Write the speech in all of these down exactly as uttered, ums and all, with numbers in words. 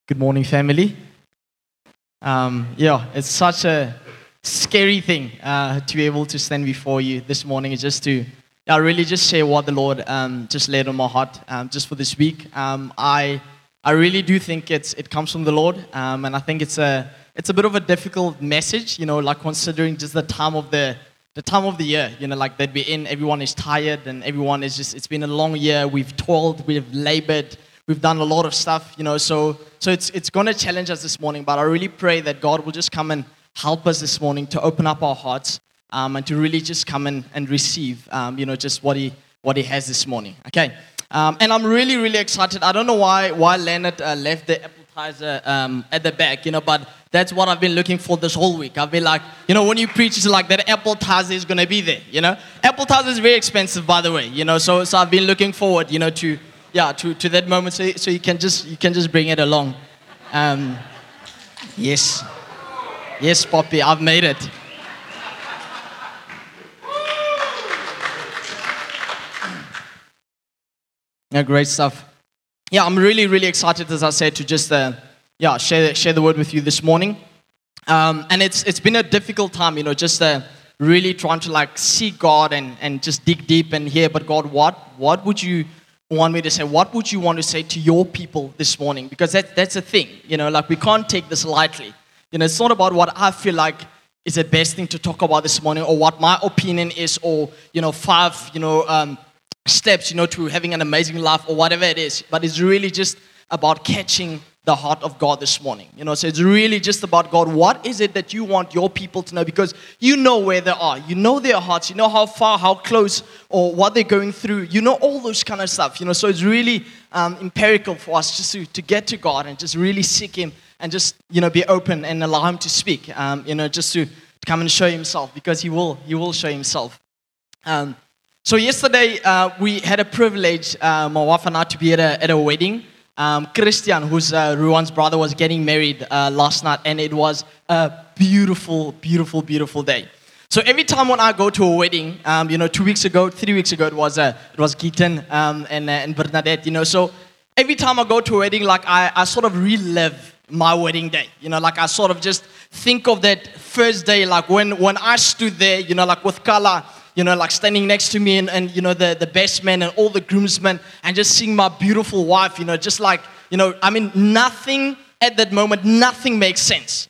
Good morning, family. Um, yeah, it's such a scary thing uh, to be able to stand before you this morning and just to yeah, really just share what the Lord um, just laid on my heart um, just for this week. Um, I I really do think it's it comes from the Lord, um, and I think it's a it's a bit of a difficult message, you know, like considering just the time of the the time of the year, you know, like that we're in. Everyone is tired, and everyone is just. It's been a long year. We've toiled, we've labored. We've done a lot of stuff, you know, so so it's it's going to challenge us this morning, but I really pray that God will just come and help us this morning to open up our hearts um, and to really just come in and receive, um, you know, just what he what he has this morning, okay? Um, and I'm really, really excited. I don't know why why Leonard uh, left the appetizer um, at the back, you know, but that's what I've been looking for this whole week. I've been like, you know, when you preach, it's like that appetizer is going to be there, you know? Appetizer is very expensive, by the way, you know, so so I've been looking forward, you know, to... Yeah, to, to that moment, so, so you can just you can just bring it along. Um, yes, yes, Poppy, I've made it. Yeah, great stuff. Yeah, I'm really really excited, as I said, to just uh, yeah share share the word with you this morning. Um, and it's it's been a difficult time, you know, just uh, really trying to like seek God and and just dig deep and hear. But God, what what would you want me to say? What would you want to say to your people this morning? Because that, that's a thing, you know, like we can't take this lightly. You know, it's not about what I feel like is the best thing to talk about this morning or what my opinion is or, you know, five, you know, um, steps, you know, to having an amazing life or whatever it is. But it's really just about catching the heart of God this morning. You know, so it's really just about God. What is it that you want your people to know? Because you know where they are. You know their hearts. You know how far, how close, or what they're going through. You know all those kind of stuff. You know, so it's really um, empirical for us just to, to get to God and just really seek Him and just, you know, be open and allow Him to speak. Um, you know, just to, to come and show Himself, because He will. He will show Himself. Um, so yesterday uh, we had a privilege, uh, my wife and I, to be at a at a wedding. Um, Christian, who's uh, Ruan's brother, was getting married uh, last night, and it was a beautiful, beautiful, beautiful day. So every time when I go to a wedding, um, you know, two weeks ago, three weeks ago, it was uh, it was Keaton um, and uh, and Bernadette, you know. So every time I go to a wedding, like I, I sort of relive my wedding day, you know, like I sort of just think of that first day, like when when I stood there, you know, like with Kala, you know, like standing next to me and, and you know, the, the best men and all the groomsmen and just seeing my beautiful wife, you know, just like, you know, I mean, nothing at that moment, nothing makes sense.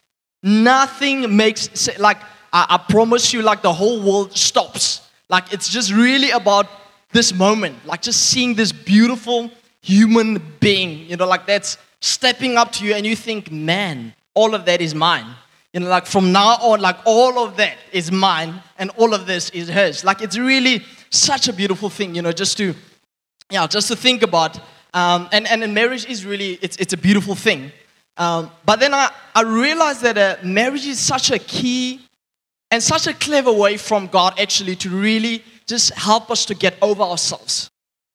Nothing makes sense. Like, I, I promise you, like, the whole world stops. Like, it's just really about this moment, like just seeing this beautiful human being, you know, like that's stepping up to you and you think, man, all of that is mine. You know, like from now on, like all of that is mine and all of this is hers. Like it's really such a beautiful thing, you know, just to, yeah, just to think about. Um, and, and in marriage is really, it's it's a beautiful thing. Um, but then I, I realized that uh, marriage is such a key and such a clever way from God actually to really just help us to get over ourselves.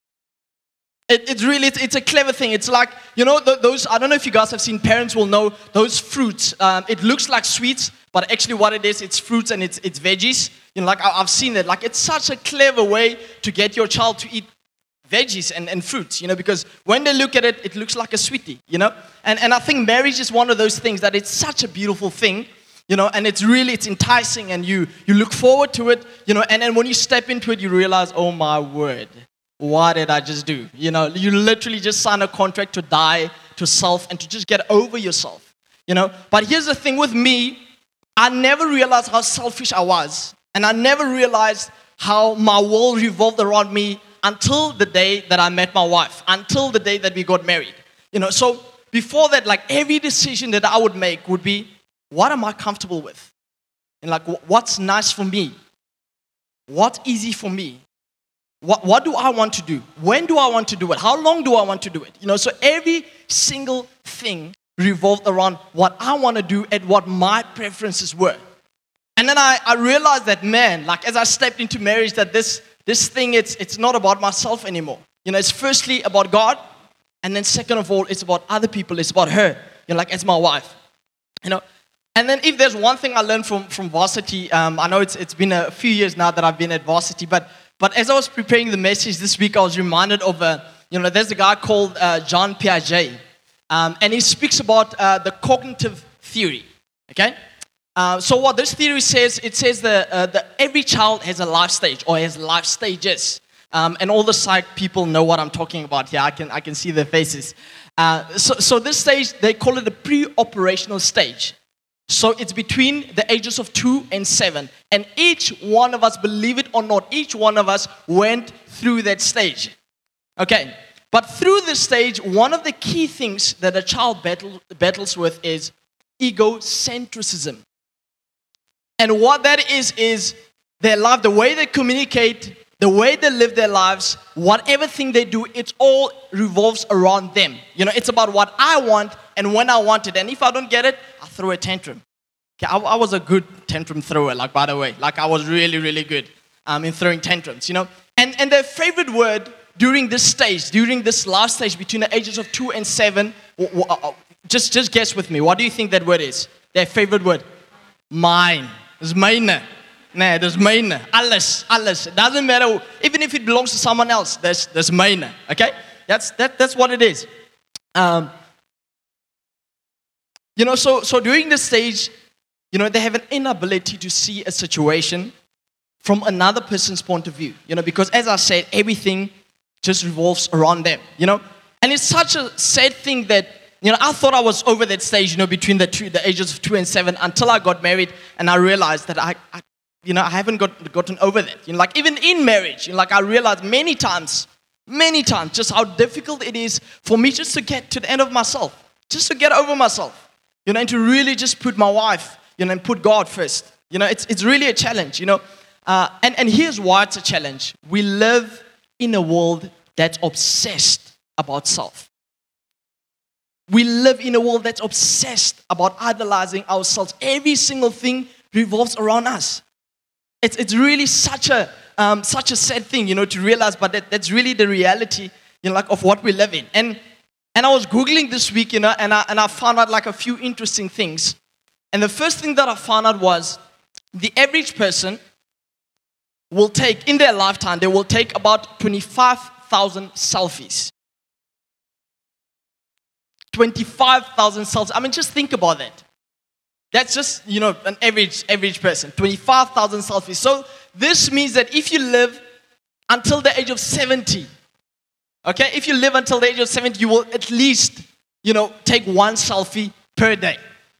It, it's really, it's, it's a clever thing. It's like, you know, th- those, I don't know if you guys have seen, parents will know those fruits. Um, it looks like sweets, but actually what it is, it's fruits and it's it's veggies. You know, like I, I've seen it. Like it's such a clever way to get your child to eat veggies and, and fruits, you know, because when they look at it, it looks like a sweetie, you know. And and I think marriage is one of those things that it's such a beautiful thing, you know, and it's really, it's enticing and you you look forward to it, you know, and then when you step into it, you realize, oh my word. What did I just do? You know, you literally just sign a contract to die to self and to just get over yourself, you know. But here's the thing with me, I never realized how selfish I was. And I never realized how my world revolved around me until the day that I met my wife, until the day that we got married. You know, so before that, like every decision that I would make would be, what am I comfortable with? And like, what's nice for me? What's easy for me? What what do I want to do? When do I want to do it? How long do I want to do it? You know, so every single thing revolved around what I want to do and what my preferences were. And then I, I realized that, man, like as I stepped into marriage, that this this thing, it's it's not about myself anymore. You know, it's firstly about God, and then second of all, it's about other people. It's about her, you know, like as my wife. You know, and then if there's one thing I learned from, from Varsity, um, I know it's it's been a few years now that I've been at Varsity, but But as I was preparing the message this week, I was reminded of, a, you know, there's a guy called uh, John Piaget. Um, and he speaks about uh, the cognitive theory. Okay? Uh, so what this theory says, it says that, uh, that every child has a life stage or has life stages. Um, and all the psych people know what I'm talking about here. I can I can see their faces. Uh, so, so this stage, they call it a pre-operational stage. So it's between the ages of two and seven. And each one of us, believe it or not, each one of us went through that stage. Okay, but through this stage, one of the key things that a child battle, battles with is egocentrism. And what that is, is their life, the way they communicate, the way they live their lives, whatever thing they do, it all revolves around them. You know, it's about what I want and when I want it. And if I don't get it, I throw a tantrum. Okay, I, I was a good tantrum thrower, like, by the way. Like, I was really, really good um, in throwing tantrums, you know. And, and their favorite word during this stage, during this last stage between the ages of two and seven, w- w- uh, just, just guess with me. What do you think that word is? Their favorite word? Mine. It's mine. Nee, dis myne. Alles, alles. It doesn't matter. Even if it belongs to someone else, that's, that's myne. Okay? That's, that, that's what it is. Um, you know, so, so during this stage, you know, they have an inability to see a situation from another person's point of view. You know, because as I said, everything just revolves around them. You know? And it's such a sad thing that, you know, I thought I was over that stage, you know, between the two, the ages of two and seven until I got married and I realized that I, I You know, I haven't got, gotten over that. You know, like even in marriage, you know, like I realized many times, many times, just how difficult it is for me just to get to the end of myself, just to get over myself, you know, and to really just put my wife, you know, and put God first. You know, it's it's really a challenge, you know. Uh, and, and here's why it's a challenge. We live in a world that's obsessed about self. We live in a world that's obsessed about idolizing ourselves. Every single thing revolves around us. It's it's really such a um, such a sad thing, you know, to realize, but that, that's really the reality, you know, like of what we live in. And and I was Googling this week, you know, and I and I found out like a few interesting things. And the first thing that I found out was the average person will take, in their lifetime, they will take about twenty-five thousand selfies. twenty-five thousand selfies. I mean, just think about that. That's just, you know, an average average person. twenty-five thousand selfies. So this means that if you live until the age of seventy, okay, if you live until the age of seventy, you will at least, you know, take one selfie per day.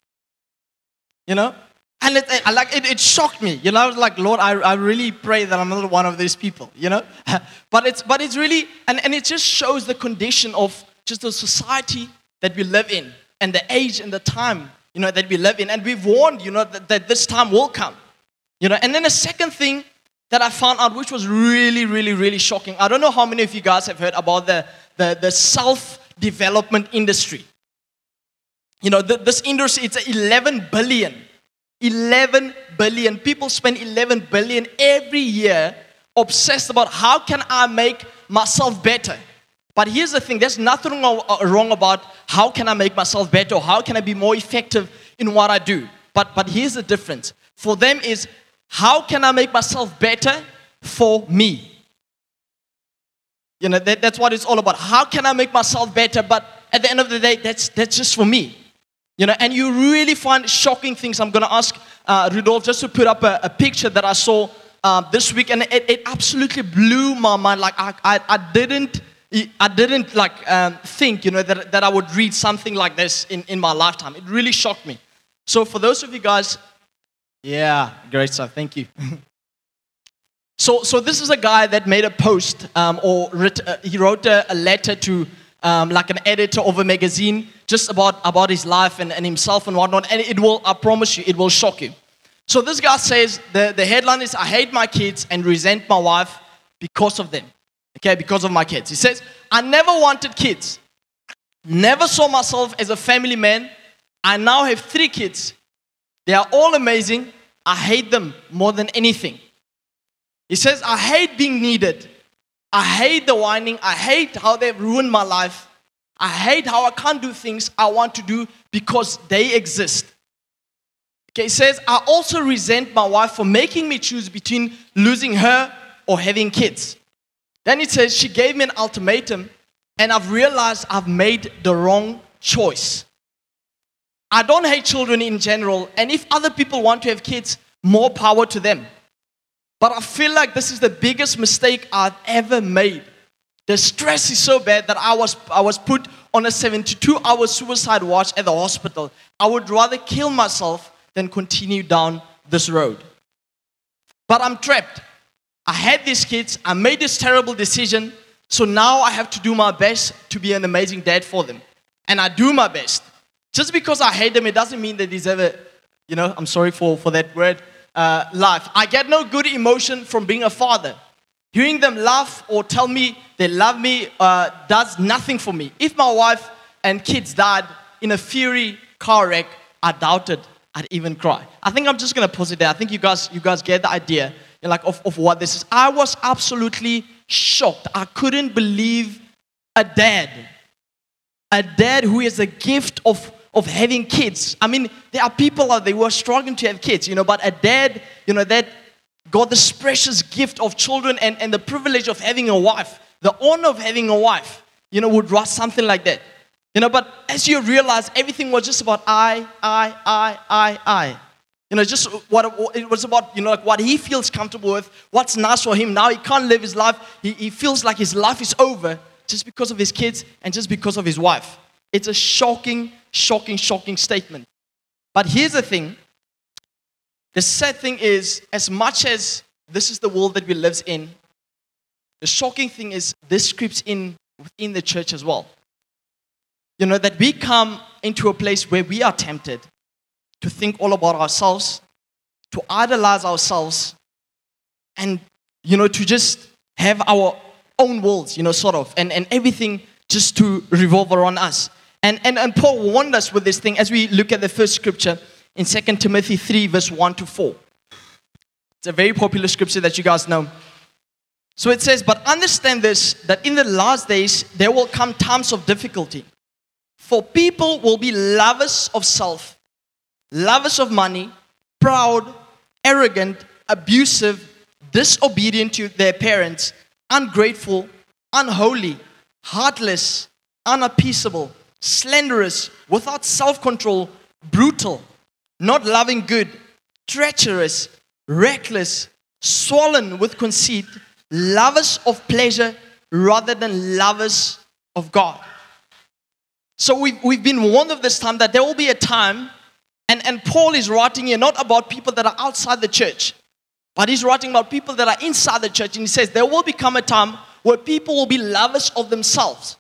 You know? And it, it, like, it, it shocked me. You know, I was like, Lord, I, I really pray that I'm not one of these people, you know? but it's but it's really, and, and it just shows the condition of just the society that we live in and the age and the time, you know, that we live in. And we've warned, you know, that, that this time will come. You know, and then the second thing that I found out, which was really, really, really shocking. I don't know how many of you guys have heard about the, the, the self-development industry. You know, the, this industry, it's eleven billion. eleven billion. People spend eleven billion every year obsessed about how can I make myself better. But here's the thing, there's nothing wrong about how can I make myself better or how can I be more effective in what I do. But, but here's the difference. For them is, how can I make myself better for me? You know, that, that's what it's all about. How can I make myself better? But at the end of the day, that's that's just for me. You know, and you really find shocking things. I'm going to ask uh, Rudolph just to put up a, a picture that I saw uh, this week, and it, it absolutely blew my mind. Like I, I, I didn't, I didn't like um, think, you know, that that I would read something like this in, in my lifetime. It really shocked me. So for those of you guys, yeah, great stuff. Thank you. so, so this is a guy that made a post, um, or writ, uh, he wrote a, a letter to. Um, like an editor of a magazine, just about, about his life and, and himself and whatnot. And it will, I promise you, it will shock you. So this guy says, the, the headline is, I hate my kids and resent my wife because of them. Okay, because of my kids. He says, I never wanted kids. Never saw myself as a family man. I now have three kids. They are all amazing. I hate them more than anything. He says, I hate being needed. I hate the whining. I hate how they've ruined my life. I hate how I can't do things I want to do because they exist. Okay, he says, I also resent my wife for making me choose between losing her or having kids. Then it says, she gave me an ultimatum and I've realized I've made the wrong choice. I don't hate children in general, and if other people want to have kids, more power to them. But I feel like this is the biggest mistake I've ever made. The stress is so bad that I was I was put on a seventy-two hour suicide watch at the hospital. I would rather kill myself than continue down this road. But I'm trapped. I had these kids. I made this terrible decision. So now I have to do my best to be an amazing dad for them. And I do my best. Just because I hate them, it doesn't mean they deserve a, you know, I'm sorry for, for that word, uh, life. I get no good emotion from being a father. Hearing them laugh or tell me they love me uh, does nothing for me. If my wife and kids died in a Fury car wreck, I doubted I'd even cry. I think I'm just going to pause it there. I think you guys you guys get the idea, you know, like of, of what this is. I was absolutely shocked. I couldn't believe a dad. A dad who has a gift of, of having kids. I mean, there are people out there who are struggling to have kids, you know, but a dad, you know, that got this precious gift of children and, and the privilege of having a wife, the honor of having a wife, you know, would write something like that. You know, but as you realize, everything was just about I, I, I, I, I. You know, just what it was about, you know, like what he feels comfortable with, what's nice for him. Now he can't live his life. He, he feels like his life is over just because of his kids and just because of his wife. It's a shocking, shocking, shocking statement. But here's the thing. The sad thing is, as much as this is the world that we live in, the shocking thing is this creeps in within the church as well. You know, that we come into a place where we are tempted to think all about ourselves, to idolize ourselves, and, you know, to just have our own worlds, you know, sort of, and, and everything just to revolve around us. And, and, and Paul warned us with this thing as we look at the first scripture in Second Timothy three, verse one to four. It's a very popular scripture that you guys know. So it says, but understand this, that in the last days there will come times of difficulty. For people will be lovers of self, lovers of money, proud, arrogant, abusive, disobedient to their parents, ungrateful, unholy, heartless, unappeasable, slanderous, without self-control, brutal, not loving good, treacherous, reckless, swollen with conceit, lovers of pleasure rather than lovers of God. So we've, we've been warned of this time that there will be a time, and, and Paul is writing here not about people that are outside the church, but he's writing about people that are inside the church. And he says there will become a time where people will be lovers of themselves.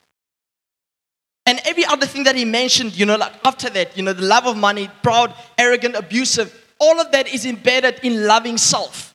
And every other thing that he mentioned, you know, like after that, you know, the love of money, proud, arrogant, abusive, all of that is embedded in loving self.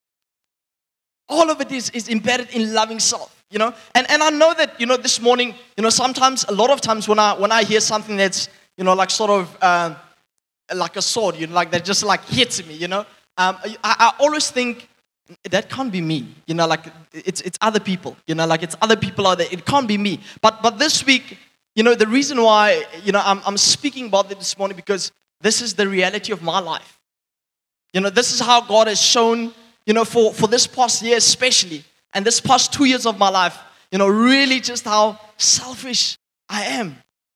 All of it is, is embedded in loving self. You know, and, and I know that, you know, this morning, you know, sometimes, a lot of times when I when I hear something that's, you know, like sort of uh, like a sword, you know, like that just like hits me, you know, um, I, I always think that can't be me, you know, like it's it's other people, you know, like it's other people out there. It can't be me. But but this week, you know, the reason why, you know, I'm I'm speaking about it this morning because this is the reality of my life. You know, this is how God has shown, you know, for for this past year especially. And this past two years of my life, you know, really just how selfish I am.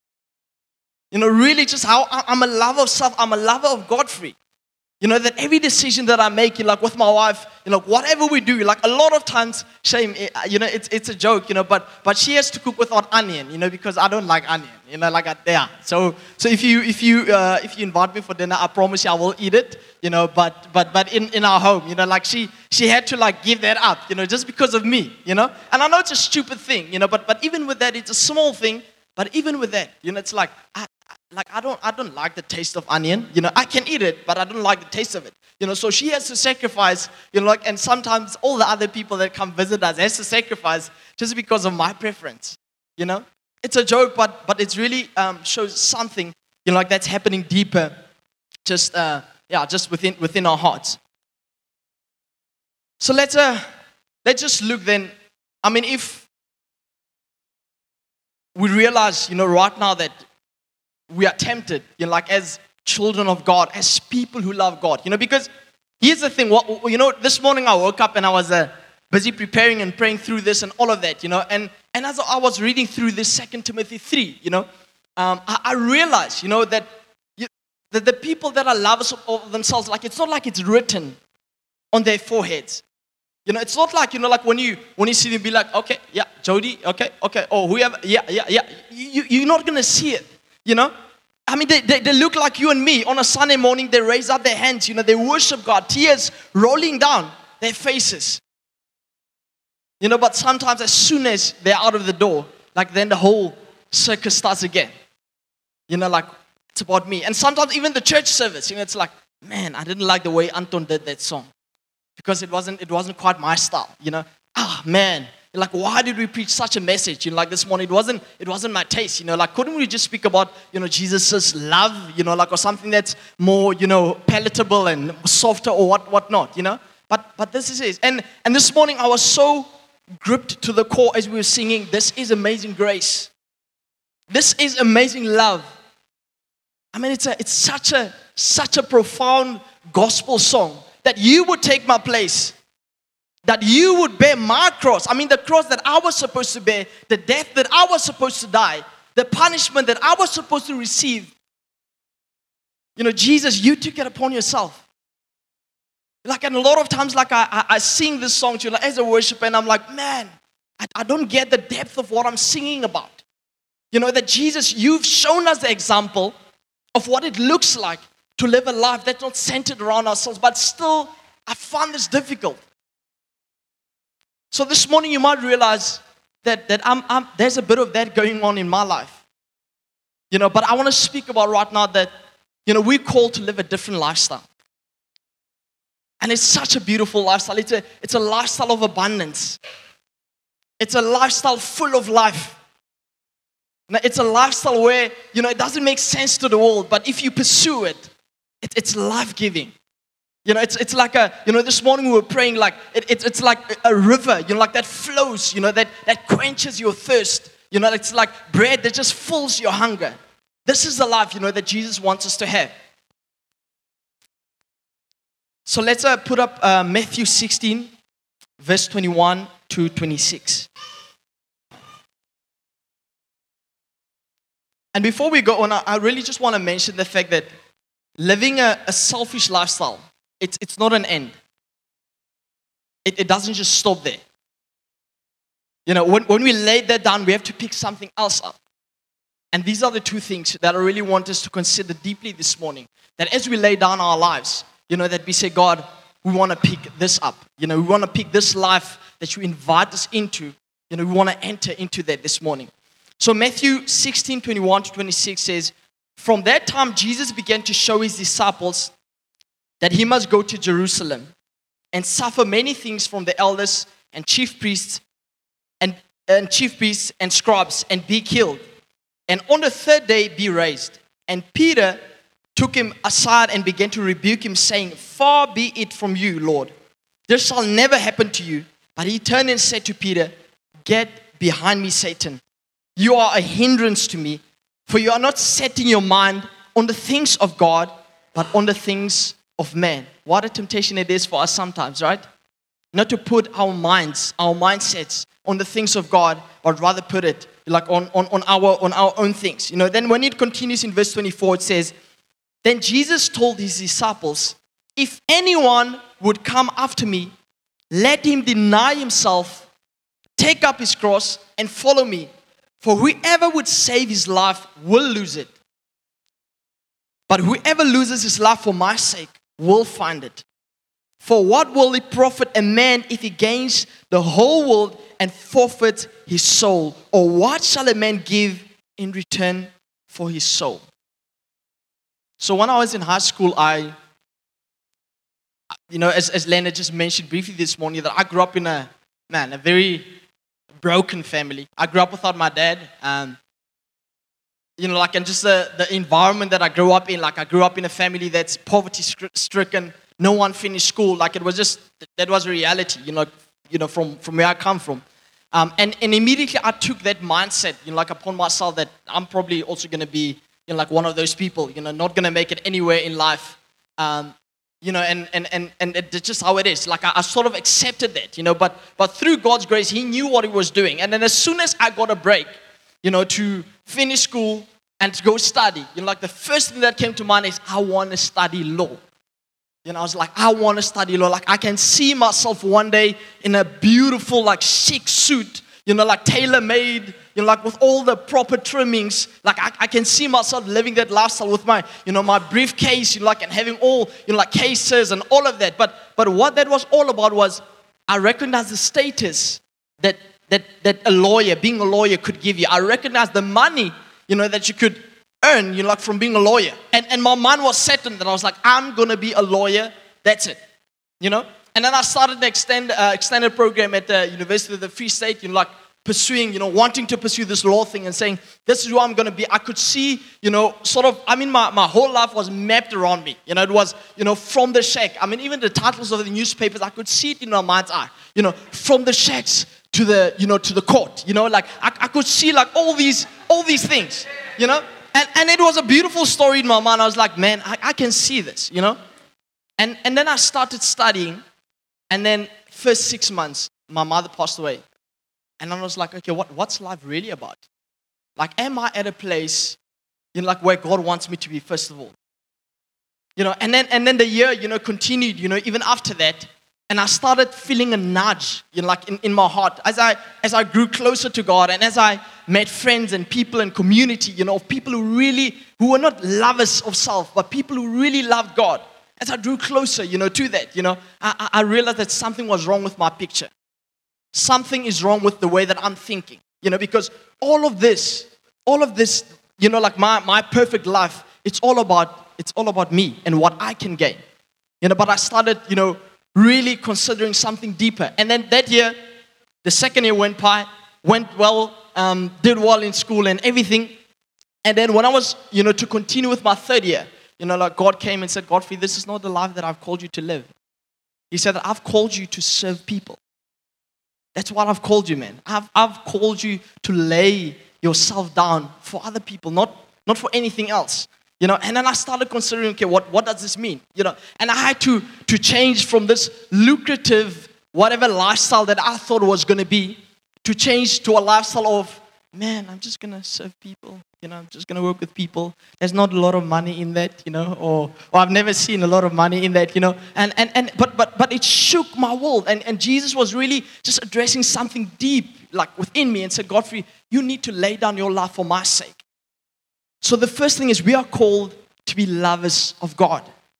You know, really just how I'm a lover of self. I'm a lover of Godfrey. You know, that every decision that I make, like with my wife, you know, whatever we do, like a lot of times, shame, you know, it's it's a joke, you know, but but she has to cook without onion, you know, because I don't like onion, you know, like I, yeah. So so if you if you uh, if you invite me for dinner, I promise you I will eat it, you know. But but but in, in our home, you know, like she she had to like give that up, you know, just because of me, you know. And I know it's a stupid thing, you know, but but even with that, it's a small thing. But even with that, you know, it's like I. Like I don't, I don't like the taste of onion. You know, I can eat it, but I don't like the taste of it. You know, so she has to sacrifice. You know, like, and sometimes all the other people that come visit us has to sacrifice just because of my preference. You know, it's a joke, but but it really um, shows something. You know, like that's happening deeper, just uh, yeah, just within within our hearts. So let's uh, let's just look then. I mean, if we realize, you know, right now that we are tempted, you know, like as children of God, as people who love God, you know, because here's the thing, what, you know, this morning I woke up and I was uh, busy preparing and praying through this and all of that, you know, and, and as I was reading through this Second Timothy three, you know, um, I, I realized, you know, that, you, that the people that are lovers of, of themselves, like it's not like it's written on their foreheads. You know, it's not like, you know, like when you when you see them be like, okay, yeah, Jody, okay, okay, oh, whoever, yeah, yeah, yeah. You, you're not going to see it, you know. I mean, they, they, they look like you and me. On a Sunday morning, they raise up their hands, you know, they worship God, tears rolling down their faces. You know, but sometimes as soon as they're out of the door, like then the whole circus starts again. You know, like, it's about me. And sometimes even the church service, you know, it's like, man, I didn't like the way Anton did that song. Because it wasn't it wasn't quite my style, you know. Ah, man, like, why did we preach such a message? You know, like this morning, it wasn't it wasn't my taste, you know. Like, couldn't we just speak about, you know, Jesus's love, you know, like, or something that's more, you know, palatable and softer or what whatnot, you know. But but this is it. And and this morning I was so gripped to the core as we were singing, "This is amazing grace. This is amazing love." I mean, it's a it's such a such a profound gospel song. That you would take my place. That you would bear my cross. I mean, the cross that I was supposed to bear. The death that I was supposed to die. The punishment that I was supposed to receive. You know, Jesus, you took it upon yourself. Like, and a lot of times, like, I, I, I sing this song to you, like, as a worshiper, and I'm like, man, I, I don't get the depth of what I'm singing about. You know, that Jesus, you've shown us the example of what it looks like to live a life that's not centered around ourselves, but still, I find this difficult. So this morning, you might realize that, that I'm, I'm, there's a bit of that going on in my life. You know, but I want to speak about right now that, you know, we're called to live a different lifestyle. And it's such a beautiful lifestyle. It's a, it's a lifestyle of abundance. It's a lifestyle full of life. It's a lifestyle where, you know, it doesn't make sense to the world, but if you pursue it, It, it's life-giving. You know, it's it's like a, you know, this morning we were praying like, it, it, it's like a river, you know, like that flows, you know, that, that quenches your thirst. You know, it's like bread that just fills your hunger. This is the life, you know, that Jesus wants us to have. So let's uh, put up uh, Matthew sixteen, verse twenty-one to twenty-six. And before we go on, I really just want to mention the fact that living a, a selfish lifestyle, it's, it's not an end. It, it doesn't just stop there. You know, when, when we lay that down, we have to pick something else up. And these are the two things that I really want us to consider deeply this morning. That as we lay down our lives, you know, that we say, God, we want to pick this up. You know, we want to pick this life that you invite us into. You know, we want to enter into that this morning. So Matthew sixteen, twenty-one to twenty-six says, from that time, Jesus began to show his disciples that he must go to Jerusalem and suffer many things from the elders and chief priests and, and chief priests and scribes and be killed. And on the third day be raised. And Peter took him aside and began to rebuke him, saying, far be it from you, Lord. This shall never happen to you. But he turned and said to Peter, get behind me, Satan. You are a hindrance to me. For you are not setting your mind on the things of God, but on the things of man. What a temptation it is for us sometimes, right? Not to put our minds, our mindsets on the things of God, but rather put it like on, on, on, our, on our own things. You know, then when it continues in verse twenty-four, it says, then Jesus told his disciples, if anyone would come after me, let him deny himself, take up his cross, and follow me. For whoever would save his life will lose it. But whoever loses his life for my sake will find it. For what will it profit a man if he gains the whole world and forfeits his soul? Or what shall a man give in return for his soul? So when I was in high school, I, you know, as, as Leonard just mentioned briefly this morning, that I grew up in a, man, a very broken family. I grew up without my dad. Um, you know, like, and just the, the environment that I grew up in, like I grew up in a family that's poverty stricken. No one finished school. Like it was just, that was a reality, you know, you know, from, from where I come from. Um, and, and immediately I took that mindset, you know, like upon myself that I'm probably also going to be, you know, like one of those people, you know, not going to make it anywhere in life. Um, You know, and, and, and, and it's just how it is. Like, I, I sort of accepted that, you know, but, but through God's grace, he knew what he was doing. And then as soon as I got a break, you know, to finish school, and to go study. You know, like the first thing that came to mind is, I want to study law. You know, I was like, I want to study law. Like, I can see myself one day in a beautiful, like, chic suit, you know, like tailor-made, you know, like with all the proper trimmings. Like, I, I can see myself living that lifestyle with my, you know, my briefcase, you know, like, and having all, you know, like cases and all of that. But but what that was all about was, I recognized the status that that that a lawyer, being a lawyer, could give you. I recognized the money, you know, that you could earn, you know, like from being a lawyer. And and my mind was set on that. I was like, I'm going to be a lawyer. That's it, you know. And then I started an extend, uh, extended program at the University of the Free State, you know, like pursuing, you know, wanting to pursue this law thing and saying, this is who I'm going to be. I could see, you know, sort of, I mean, my, my whole life was mapped around me. You know, it was, you know, from the shack. I mean, even the titles of the newspapers, I could see it in my mind's eye. You know, from the shacks to the, you know, to the court. You know, like, I, I could see, like, all these, all these things, you know. And, and it was a beautiful story in my mind. I was like, man, I, I can see this, you know. And, and then I started studying. And then first six months, my mother passed away. And I was like, okay, what, what's life really about? Like, am I at a place, you know, like where God wants me to be, first of all? You know, and then and then the year, you know, continued, you know, even after that. And I started feeling a nudge, you know, like in, in my heart. As I as I grew closer to God and as I met friends and people and community, you know, people who really, who were not lovers of self, but people who really loved God. As I drew closer, you know, to that, you know, I, I realized that something was wrong with my picture. Something is wrong with the way that I'm thinking, you know, because all of this, all of this, you know, like my, my perfect life, it's all about, it's all about me and what I can gain, you know. But I started, you know, really considering something deeper. And then that year, the second year went by, went well, um, did well in school and everything. And then when I was, you know, to continue with my third year, you know, like God came and said, Godfrey, this is not the life that I've called you to live. He said that I've called you to serve people. That's what I've called you, man. I've, I've called you to lay yourself down for other people, not, not for anything else. You know, and then I started considering, okay, what, what does this mean? You know, and I had to, to change from this lucrative, whatever lifestyle that I thought was going to be, to change to a lifestyle of, man, I'm just going to serve people. You know, I'm just going to work with people. There's not a lot of money in that, you know, or, or I've never seen a lot of money in that, you know. And, and, and but, but, but it shook my world. And, and Jesus was really just addressing something deep, like within me, and said, Godfrey, you need to lay down your life for my sake. So the first thing is we are called to be lovers of God.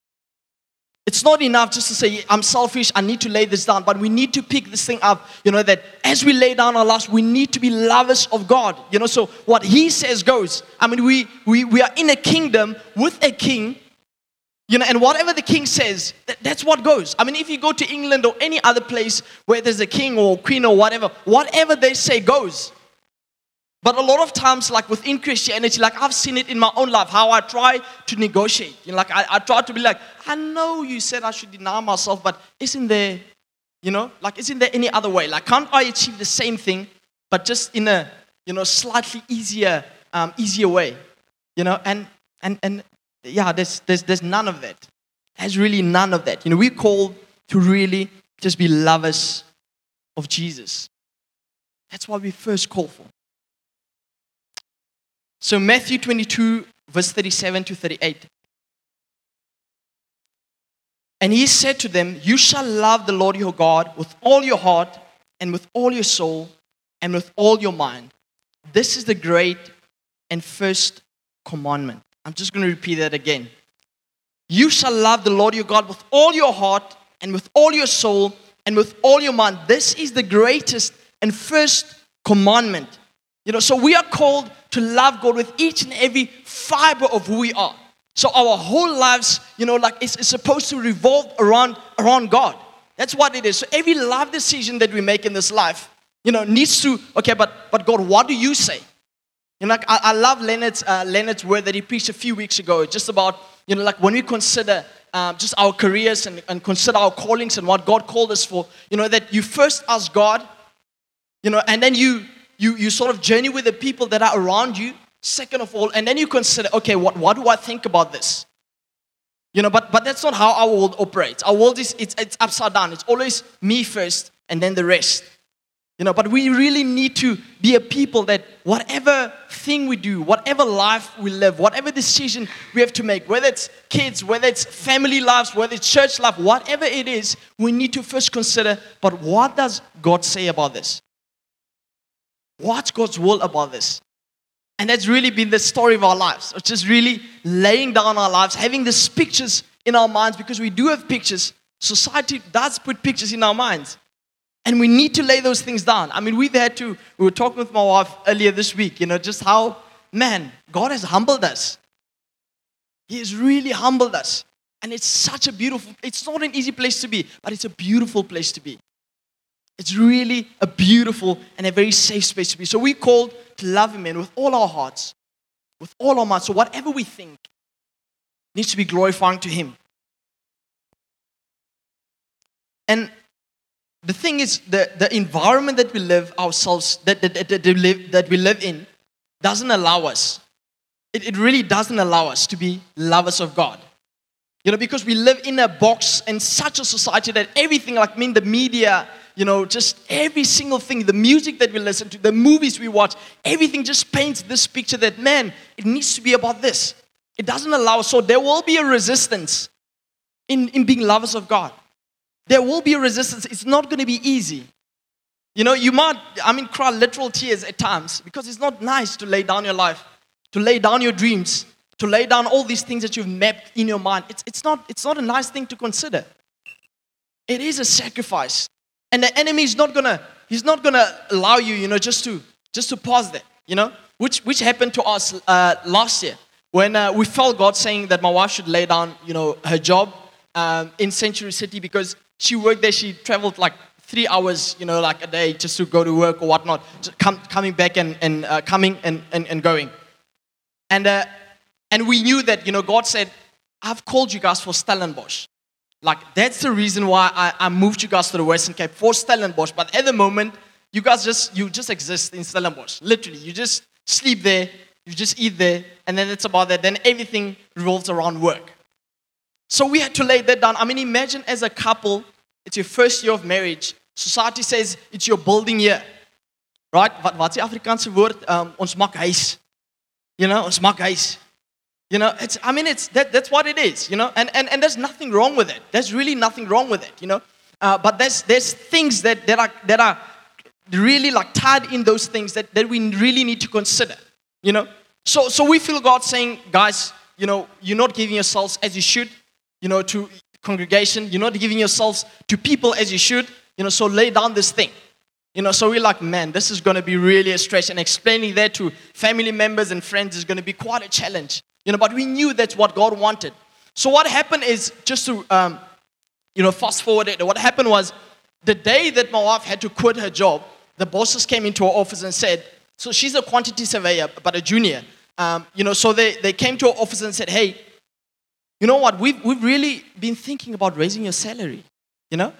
It's not enough just to say, I'm selfish, I need to lay this down. But we need to pick this thing up, you know, that as we lay down our lives, we need to be lovers of God. You know, so what He says goes. I mean, we, we, we are in a kingdom with a king, you know, and whatever the king says, that, that's what goes. I mean, if you go to England or any other place where there's a king or queen or whatever, whatever they say goes. But a lot of times, like within Christianity, like I've seen it in my own life, how I try to negotiate. You know, like I, I try to be like, I know you said I should deny myself, but isn't there, you know, like isn't there any other way? Like, can't I achieve the same thing, but just in a, you know, slightly easier, um, easier way? You know, and and and yeah, there's there's there's none of that. There's really none of that. You know, we're called to really just be lovers of Jesus. That's what we first call for. So Matthew twenty-two, verse thirty-seven to thirty-eight. And He said to them, you shall love the Lord your God with all your heart and with all your soul and with all your mind. This is the great and first commandment. I'm just going to repeat that again. You shall love the Lord your God with all your heart and with all your soul and with all your mind. This is the greatest and first commandment. You know, so we are called to love God with each and every fiber of who we are. So our whole lives, you know, like it's, it's supposed to revolve around, around God. That's what it is. So every life decision that we make in this life, you know, needs to, okay, but but God, what do you say? You know, like I, I love Leonard's, uh, Leonard's word that he preached a few weeks ago, just about, you know, like when we consider um, just our careers and, and consider our callings and what God called us for, you know, that you first ask God, you know, and then you, You you sort of journey with the people that are around you, second of all, and then you consider, okay, what, what do I think about this? You know, but, but that's not how our world operates. Our world is it's, it's upside down. It's always me first and then the rest. You know, but we really need to be a people that whatever thing we do, whatever life we live, whatever decision we have to make, whether it's kids, whether it's family lives, whether it's church life, whatever it is, we need to first consider, but what does God say about this? What's God's will about this? And that's really been the story of our lives. It's just really laying down our lives, having these pictures in our minds, because we do have pictures. Society does put pictures in our minds. And we need to lay those things down. I mean, we've had to, we were talking with my wife earlier this week, you know, just how, man, God has humbled us. He has really humbled us. And it's such a beautiful, it's not an easy place to be, but it's a beautiful place to be. It's really a beautiful and a very safe space to be. So we're called to love Him, and with all our hearts, with all our minds. So whatever we think needs to be glorifying to Him. And the thing is, the, the environment that we live ourselves, that, that, that, that, we live, that we live in, doesn't allow us. It, it really doesn't allow us to be lovers of God. You know, because we live in a box in such a society that everything, like I mean, the media, you know, just every single thing, the music that we listen to, the movies we watch, everything just paints this picture that, man, it needs to be about this. It doesn't allow us. So there will be a resistance in, in being lovers of God. There will be a resistance. It's not going to be easy. You know, you might, I mean, cry literal tears at times, because it's not nice to lay down your life, to lay down your dreams, to lay down all these things that you've mapped in your mind. It's, it's, not, it's not a nice thing to consider. It is a sacrifice. And the enemy is not going to, he's not going to allow you, you know, just to, just to pause there, you know, which, which happened to us uh, last year when uh, we felt God saying that my wife should lay down, you know, her job um, in Century City, because she worked there. She traveled like three hours, you know, like a day just to go to work or whatnot, just come, coming back and, and uh, coming and, and, and going. And uh, and we knew that, you know, God said, I've called you guys for Stellenbosch. Like, that's the reason why I, I moved you guys to the Western Cape for Stellenbosch. But at the moment, you guys just, you just exist in Stellenbosch. Literally, you just sleep there, you just eat there, and then it's about that. Then everything revolves around work. So we had to lay that down. I mean, imagine as a couple, it's your first year of marriage. Society says it's your building year. Right? Wat, wat is die Afrikaanse woord? Um, ons maak huis. You know, ons maak huis. You know, it's, I mean, it's that, that's what it is, you know. And, and, and there's nothing wrong with it. There's really nothing wrong with it, you know. Uh, but there's, there's things that, that, are, that are really like tied in those things that, that we really need to consider, you know. So, so we feel God saying, guys, you know, you're not giving yourselves as you should, you know, to congregation. You're not giving yourselves to people as you should, you know, so lay down this thing. You know, so we're like, man, this is going to be really a stretch. And explaining that to family members and friends is going to be quite a challenge. You know, but we knew that's what God wanted. So what happened is, just to, um, you know, fast forward it, what happened was, the day that my wife had to quit her job, the bosses came into our office and said, so she's a quantity surveyor, but a junior. Um, you know, so they, they came to our office and said, hey, you know what, we've, we've really been thinking about raising your salary, you know?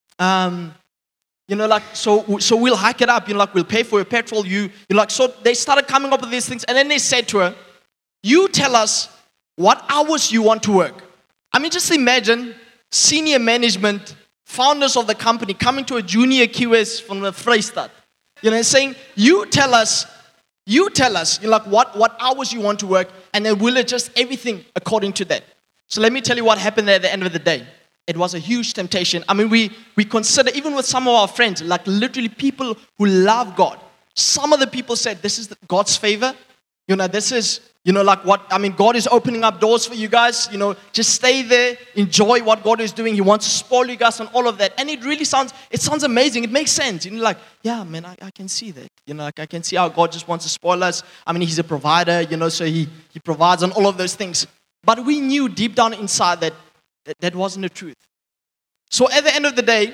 Um, you know, like, so so we'll hike it up, you know, like, we'll pay for your petrol, you, you like, so they started coming up with these things, and then they said to her, you tell us what hours you want to work. I mean, just imagine senior management, founders of the company coming to a junior Q S from the Vrystaat, you know, saying, you tell us, you tell us, you know, like, what, what hours you want to work, and then we'll adjust everything according to that. So let me tell you what happened there at the end of the day. It was a huge temptation. I mean, we, we consider, even with some of our friends, like literally people who love God, some of the people said, this is God's favor. You know, this is, you know, like what, I mean, God is opening up doors for you guys. You know, just stay there, enjoy what God is doing. He wants to spoil you guys and all of that. And it really sounds, it sounds amazing. It makes sense. You know, like, yeah, man, I, I can see that. You know, like I can see how God just wants to spoil us. I mean, He's a provider, you know, so He, he provides on all of those things. But we knew deep down inside that that, that wasn't the truth. So at the end of the day,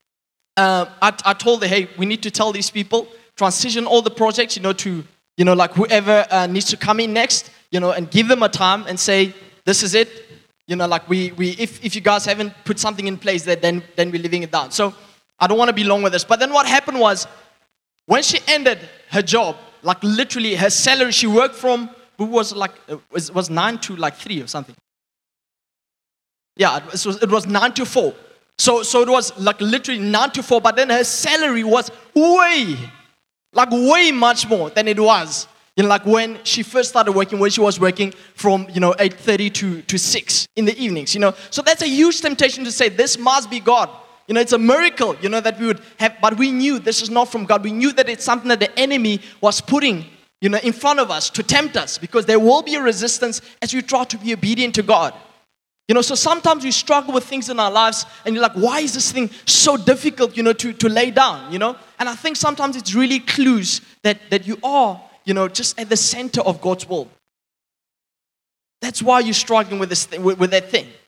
uh, I, I told them, hey, we need to tell these people, transition all the projects, you know, to, you know, like whoever uh, needs to come in next, you know, and give them a time and say, this is it. You know, like we, we if, if you guys haven't put something in place, that then, then we're leaving it down. So I don't want to be long with this. But then what happened was, when she ended her job, like literally her salary, she worked from, who was like, it was, was nine to like three or something. Yeah, it was, it was nine to four. So, so it was like literally nine to four, but then her salary was way, like way much more than it was. You know, like when she first started working, when she was working from, you know, eight thirty to, to six in the evenings, you know. So that's a huge temptation to say, this must be God. You know, it's a miracle, you know, that we would have, but we knew this is not from God. We knew that it's something that the enemy was putting, you know, in front of us to tempt us, because there will be a resistance as we try to be obedient to God. You know, so sometimes we struggle with things in our lives and you're like, why is this thing so difficult, you know, to, to lay down, you know? And I think sometimes it's really clues that, that you are, you know, just at the center of God's will. That's why you're struggling with this thing, with, with that thing.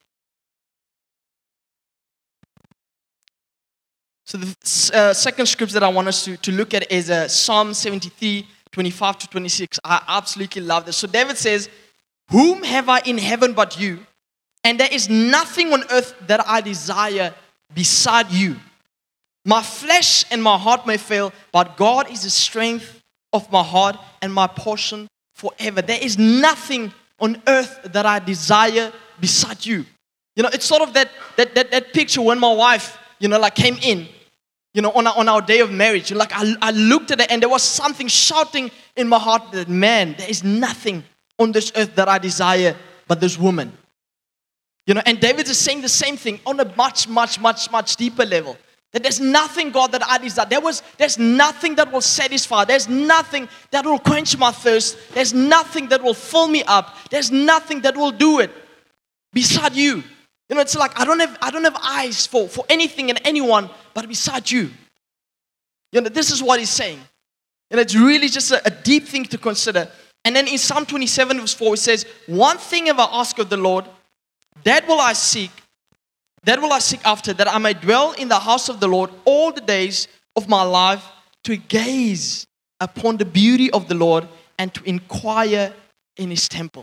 So the uh, second scripture that I want us to, to look at is uh, Psalm seventy-three, twenty-five to twenty-six. I absolutely love this. So David says, whom have I in heaven but you? And there is nothing on earth that I desire beside you. My flesh and my heart may fail, but God is the strength of my heart and my portion forever. There is nothing on earth that I desire beside you. You know, it's sort of that that that, that picture when my wife, you know, like came in, you know, on our, on our day of marriage. Like I, I looked at her and there was something shouting in my heart that, man, there is nothing on this earth that I desire but this woman. You know, and David is saying the same thing on a much, much, much, much deeper level. That there's nothing, God, that I desire. There was, there's nothing that will satisfy. There's nothing that will quench my thirst. There's nothing that will fill me up. There's nothing that will do it beside you. You know, it's like I don't have, I don't have eyes for, for anything and anyone but beside you. You know, this is what he's saying. And it's really just a, a deep thing to consider. And then in Psalm twenty-seven, verse four, it says, one thing have I asked of the Lord, that will I seek, that will I seek after, that I may dwell in the house of the Lord all the days of my life, to gaze upon the beauty of the Lord and to inquire in his temple.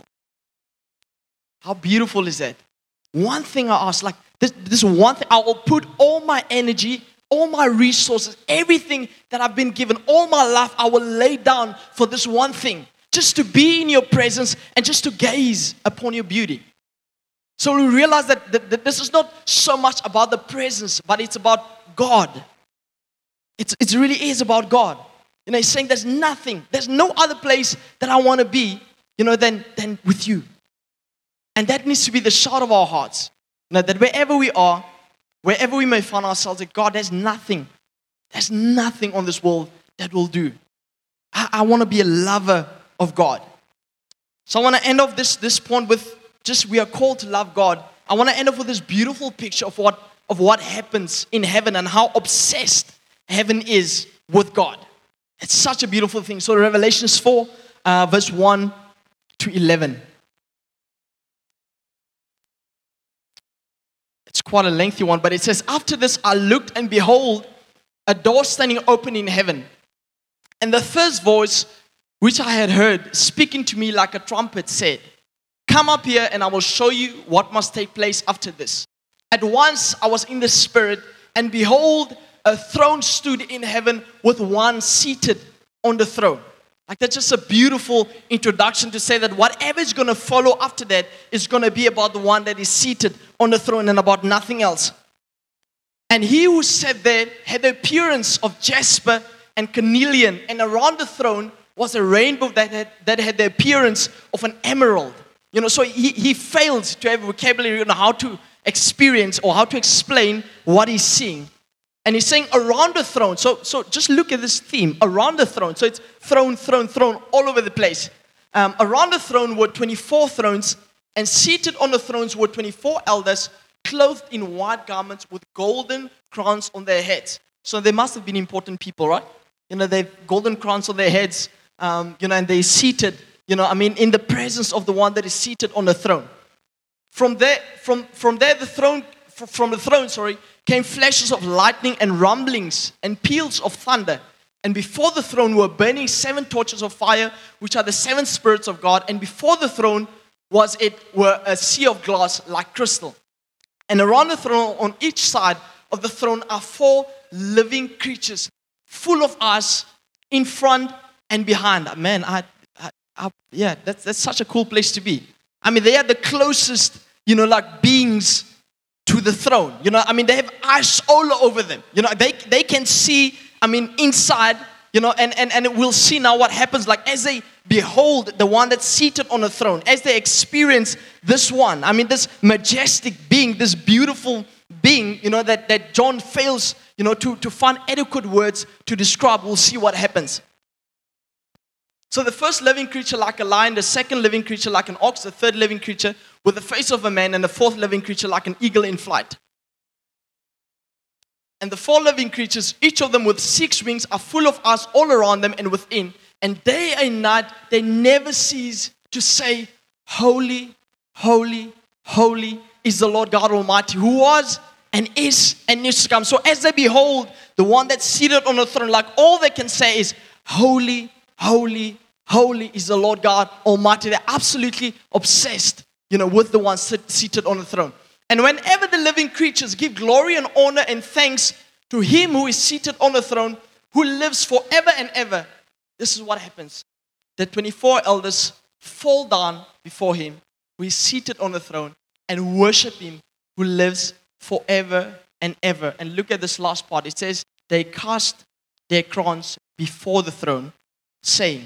How beautiful is that? One thing I ask, like this, this one thing, I will put all my energy, all my resources, everything that I've been given, all my life, I will lay down for this one thing, just to be in your presence and just to gaze upon your beauty. So we realize that, that, that this is not so much about the presence, but it's about God. It's, it really is about God. You know, he's saying there's nothing, there's no other place that I want to be, you know, than, than with you. And that needs to be the shout of our hearts. You know, that wherever we are, wherever we may find ourselves, that God, there's nothing, there's nothing on this world that will do. I, I want to be a lover of God. So I want to end off this, this point with just we are called to love God. I want to end off with this beautiful picture of what, of what happens in heaven and how obsessed heaven is with God. It's such a beautiful thing. So Revelations four, uh, verse one to eleven. It's quite a lengthy one, but it says, after this I looked and behold, a door standing open in heaven. And the first voice which I had heard speaking to me like a trumpet said, come up here and I will show you what must take place after this. At once I was in the spirit, and behold, a throne stood in heaven with one seated on the throne. Like that's just a beautiful introduction to say that whatever is going to follow after that is going to be about the one that is seated on the throne and about nothing else. And he who sat there had the appearance of jasper and carnelian, and around the throne was a rainbow that had, that had the appearance of an emerald. You know, so he, he failed to have vocabulary on how to experience or how to explain what he's seeing. And he's saying around the throne. So, so just look at this theme, around the throne. So it's throne, throne, throne, all over the place. Um, around the throne were twenty-four thrones, and seated on the thrones were twenty-four elders, clothed in white garments with golden crowns on their heads. So they must have been important people, right? You know, they have golden crowns on their heads, um, you know, and they're seated, you know, I mean, in the presence of the one that is seated on the throne. From there, from, from there, the throne, from the throne, sorry, came flashes of lightning and rumblings and peals of thunder. And before the throne were burning seven torches of fire, which are the seven spirits of God. And before the throne was it were a sea of glass like crystal. And around the throne, on each side of the throne, are four living creatures, full of eyes, in front and behind. Man, I, I, I yeah, that's that's such a cool place to be. I mean, they are the closest, you know, like beings to the throne. You know, I mean, they have eyes all over them. You know, they, they can see, I mean, inside, you know, and, and, and we'll see now what happens, like, as they behold the one that's seated on the throne, as they experience this one, I mean, this majestic being, this beautiful being, you know, that, that John fails, you know, to, to find adequate words to describe. We'll see what happens. So the first living creature like a lion, the second living creature like an ox, the third living creature with the face of a man, and the fourth living creature like an eagle in flight. And the four living creatures, each of them with six wings, are full of eyes all around them and within. And day and night, they never cease to say, holy, holy, holy is the Lord God Almighty, who was and is and is to come. So as they behold the one that's seated on the throne, like all they can say is, holy, holy, holy is the Lord God Almighty. They're absolutely obsessed, you know, with the one sit, seated on the throne. And whenever the living creatures give glory and honor and thanks to Him who is seated on the throne, who lives forever and ever, this is what happens. The twenty-four elders fall down before Him who is seated on the throne and worship Him who lives forever and ever. And look at this last part. It says, they cast their crowns before the throne, saying,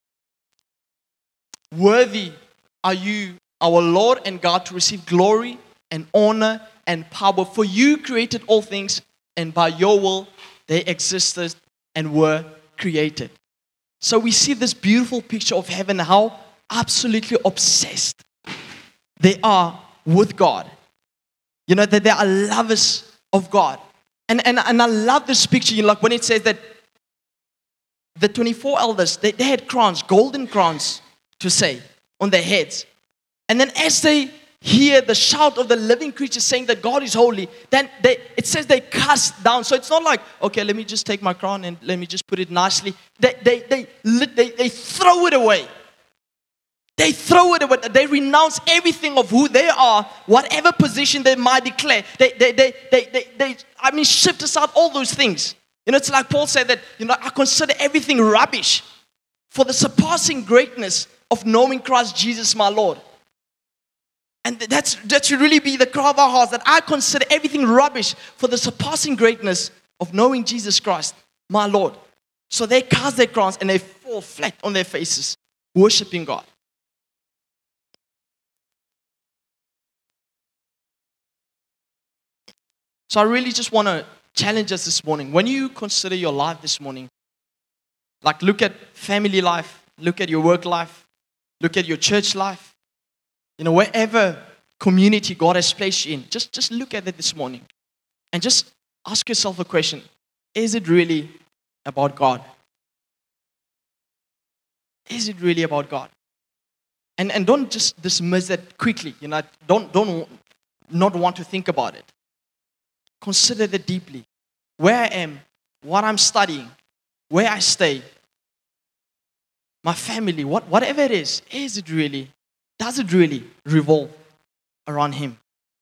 worthy are you, our Lord and God, to receive glory and honor and power. For you created all things, and by your will they existed and were created. So we see this beautiful picture of heaven, how absolutely obsessed they are with God. You know, that they are lovers of God. And, and, and I love this picture, you know, like when it says that the twenty-four elders, they, they had crowns, golden crowns to say on their heads. And then as they hear the shout of the living creatures saying that God is holy, then they, it says they cast down. So it's not like, okay, let me just take my crown and let me just put it nicely. They, they, they, they, they throw it away. They throw it away. They renounce everything of who they are, whatever position they might declare. They, they, they, they, they, they I mean, shift aside all those things. You know, it's like Paul said that, you know, I consider everything rubbish for the surpassing greatness of knowing Christ Jesus, my Lord. And that's, that should really be the cry of our hearts, that I consider everything rubbish for the surpassing greatness of knowing Jesus Christ, my Lord. So they cast their crowns and they fall flat on their faces, worshiping God. So I really just want to challenge us this morning. When you consider your life this morning, like look at family life, look at your work life, look at your church life, you know, wherever community God has placed you in, just, just look at it this morning and just ask yourself a question. Is it really about God? Is it really about God? And, and don't just dismiss it quickly. You know, don't, don't not want to think about it. Consider it deeply. Where I am, what I'm studying, where I stay, my family, what, whatever it is, is it really, does it really revolve around Him?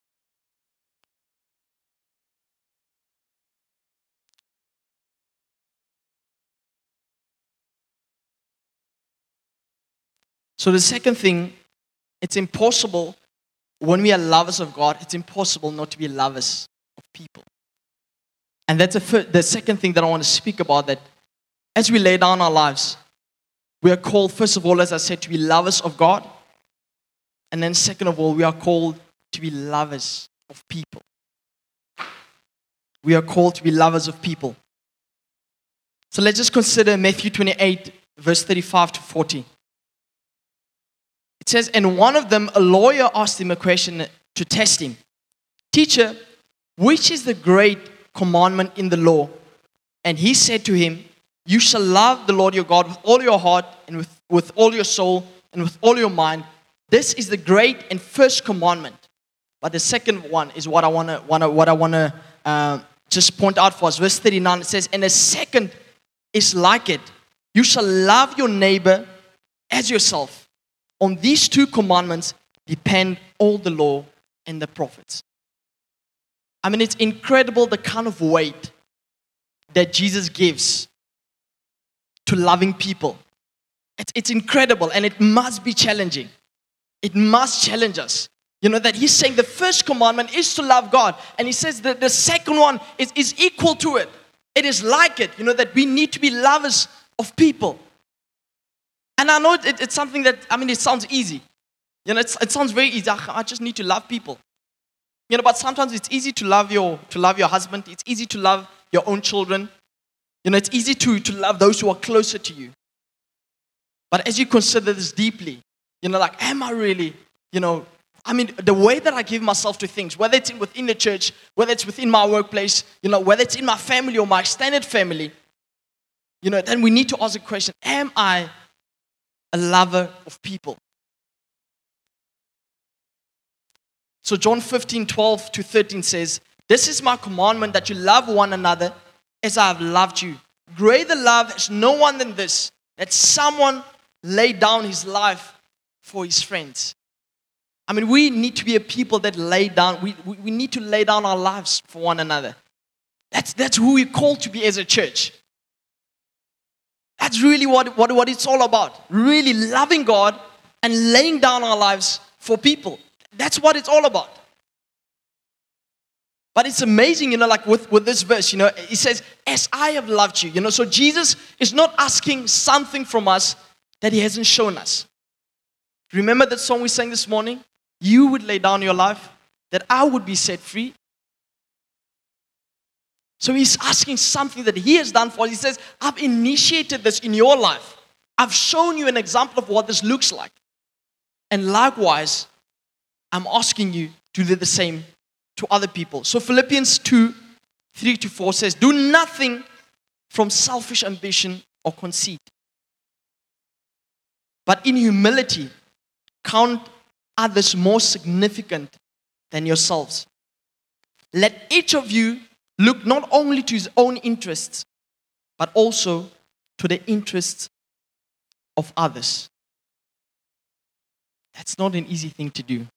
So the second thing, it's impossible when we are lovers of God, it's impossible not to be lovers of people. And that's a, the second thing that I want to speak about, that as we lay down our lives, we are called, first of all, as I said, to be lovers of God. And then second of all, we are called to be lovers of people. We are called to be lovers of people. So let's just consider Matthew twenty-eight, verse thirty-five to forty. It says, and one of them, a lawyer, asked him a question to test him. Teacher, which is the great commandment in the law? And he said to him, you shall love the Lord your God with all your heart and with, with all your soul and with all your mind. This is the great and first commandment. But the second one is what I want to want to what I want to uh, just point out for us. Verse thirty-nine, it says, and the second is like it. You shall love your neighbor as yourself. On these two commandments depend all the law and the prophets. I mean, it's incredible the kind of weight that Jesus gives to loving people. It's, it's incredible, and it must be challenging. It must challenge us. You know, that he's saying the first commandment is to love God. And he says that the second one is, is equal to it. It is like it, you know, that we need to be lovers of people. And I know it, it's something that, I mean, it sounds easy. You know, it's, it sounds very easy. I just need to love people. You know, but sometimes it's easy to love your to love your husband. It's easy to love your own children. You know, it's easy to, to love those who are closer to you. But as you consider this deeply, you know, like, am I really, you know, I mean, the way that I give myself to things, whether it's in, within the church, whether it's within my workplace, you know, whether it's in my family or my extended family, you know, then we need to ask the question, am I a lover of people? So John fifteen, twelve to thirteen says, this is my commandment, that you love one another as I have loved you. Greater love has no one than this, that someone lay down his life for his friends. I mean, we need to be a people that lay down, we, we, we need to lay down our lives for one another. That's, that's who we're called to be as a church. That's really what, what, what it's all about. Really loving God and laying down our lives for people. That's what it's all about. But it's amazing, you know, like with, with this verse, you know, it says, as I have loved you. You know, so Jesus is not asking something from us that he hasn't shown us. Remember that song we sang this morning? You would lay down your life, that I would be set free. So he's asking something that he has done for us. He says, I've initiated this in your life. I've shown you an example of what this looks like. And likewise, I'm asking you to do the same to other people. So Philippians two, three to four says, do nothing from selfish ambition or conceit, but in humility, count others more significant than yourselves. Let each of you look not only to his own interests, but also to the interests of others. That's not an easy thing to do.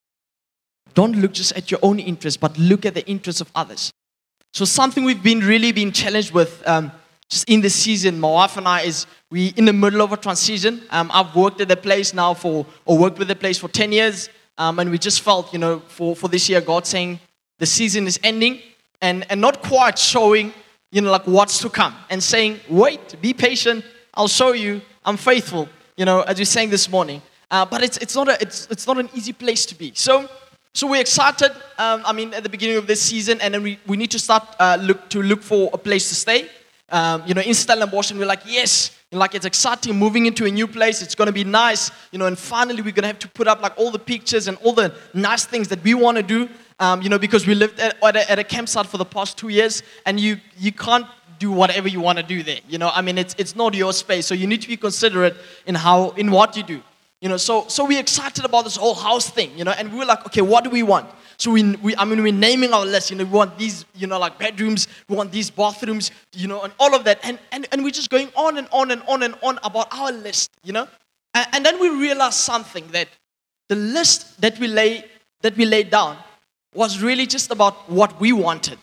Don't look just at your own interests, but look at the interests of others. So something we've been really been challenged with um, just in this season, my wife and I, is we in the middle of a transition. Um, I've worked at the place now for, or worked with the place for ten years. Um, and we just felt, you know, for, for this year, God saying the season is ending and, and not quite showing, you know, like what's to come. And saying, wait, be patient. I'll show you. I'm faithful, you know, as we sang this morning. Uh, but it's it's not a it's it's not an easy place to be. So so we're excited. Um, I mean, at the beginning of this season, and then we, we need to start uh, look to look for a place to stay. Um, you know, in Stellenbosch, and we're like, yes, and like it's exciting, moving into a new place. It's going to be nice, you know. And finally, we're going to have to put up like all the pictures and all the nice things that we want to do. Um, you know, because we lived at, at, a, at a campsite for the past two years, and you you can't do whatever you want to do there. You know, I mean, it's it's not your space, so you need to be considerate in how in what you do. You know, so so we're excited about this whole house thing, you know, and we were like, okay, what do we want? So we, we I mean, we're naming our list, you know, we want these, you know, like bedrooms, we want these bathrooms, you know, and all of that, and and, and we're just going on and on and on and on about our list, you know, and, and then we realized something, that the list that we lay that we laid down was really just about what we wanted,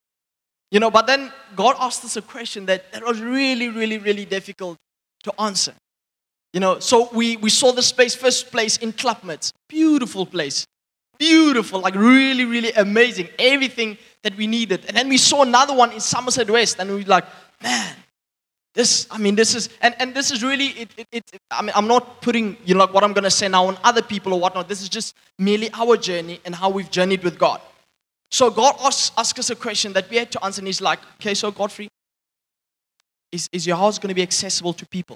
you know, but then God asked us a question that, that was really, really, really difficult to answer. You know, so we, we saw the space, first place in Klapmuts. Beautiful place. Beautiful, like really, really amazing. Everything that we needed. And then we saw another one in Somerset West, and we were like, man, this, I mean, this is, and, and this is really, it, it, it, I mean, I'm not putting, you know, like what I'm going to say now on other people or whatnot. This is just merely our journey and how we've journeyed with God. So God asked, asked us a question that we had to answer, and he's like, okay, so Godfrey, is, is your house going to be accessible to people?